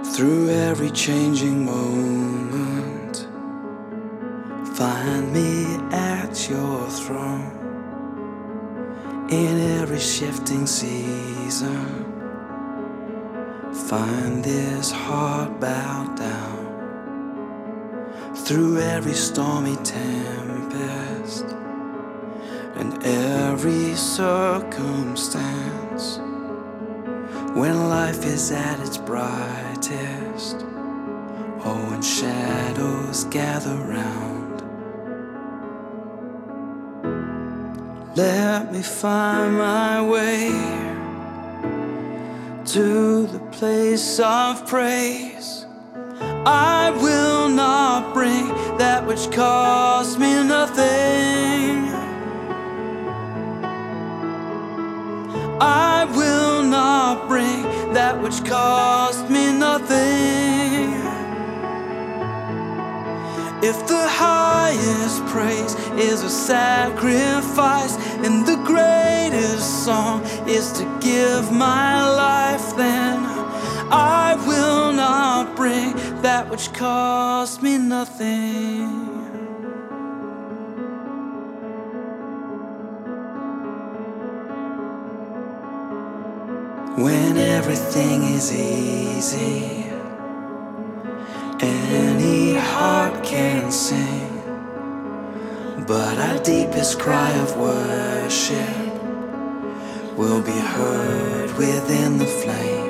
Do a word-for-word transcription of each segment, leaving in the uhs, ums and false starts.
Through every changing moment, find me at your throne. In every shifting season, find this heart bowed down. Through every stormy tempest and every circumstance, when life is at its brightest, oh, when shadows gather round, let me find my way to the place of praise. I will not bring that which costs me nothing. I will not bring that which cost me nothing. If the highest praise is a sacrifice and the greatest song is to give my life, then I will not bring that which cost me nothing. When everything is easy, any heart can sing, but our deepest cry of worship will be heard within the flame.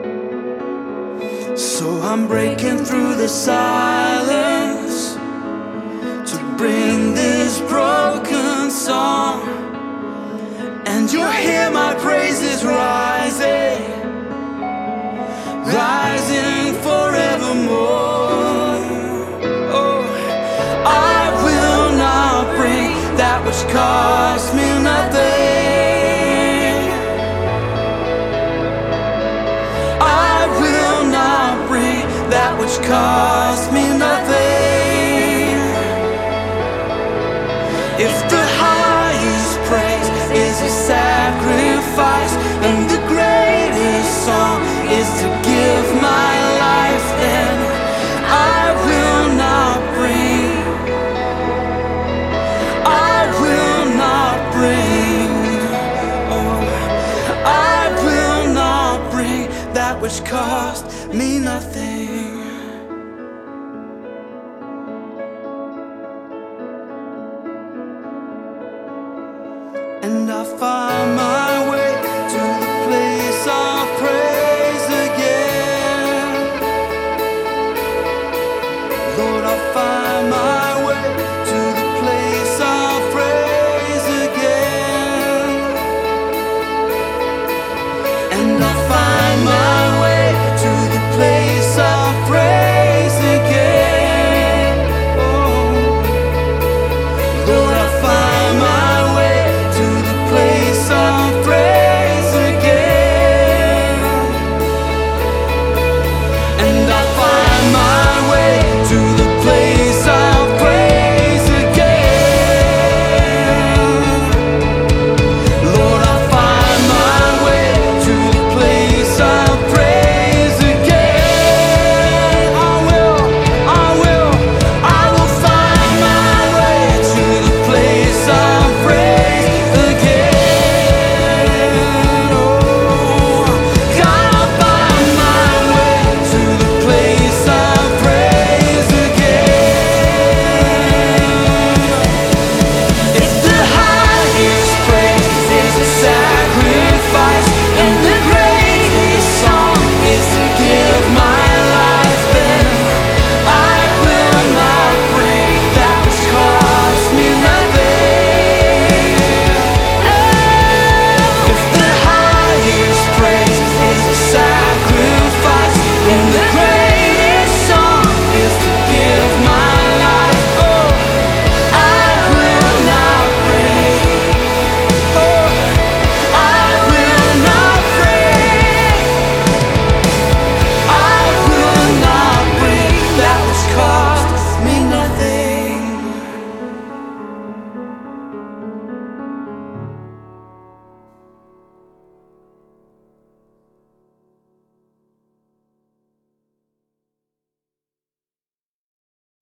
So I'm breaking through the silence to bring this broken song, and you'll hear my praises rising, rising forevermore. Oh, I will not bring that which cost me nothing. I will not bring that which cost me nothing. If the highest praise is a sacrifice and the greatest song is to give my life, then I will not bring, I will not bring, oh, I will not bring that which cost me nothing. And I find my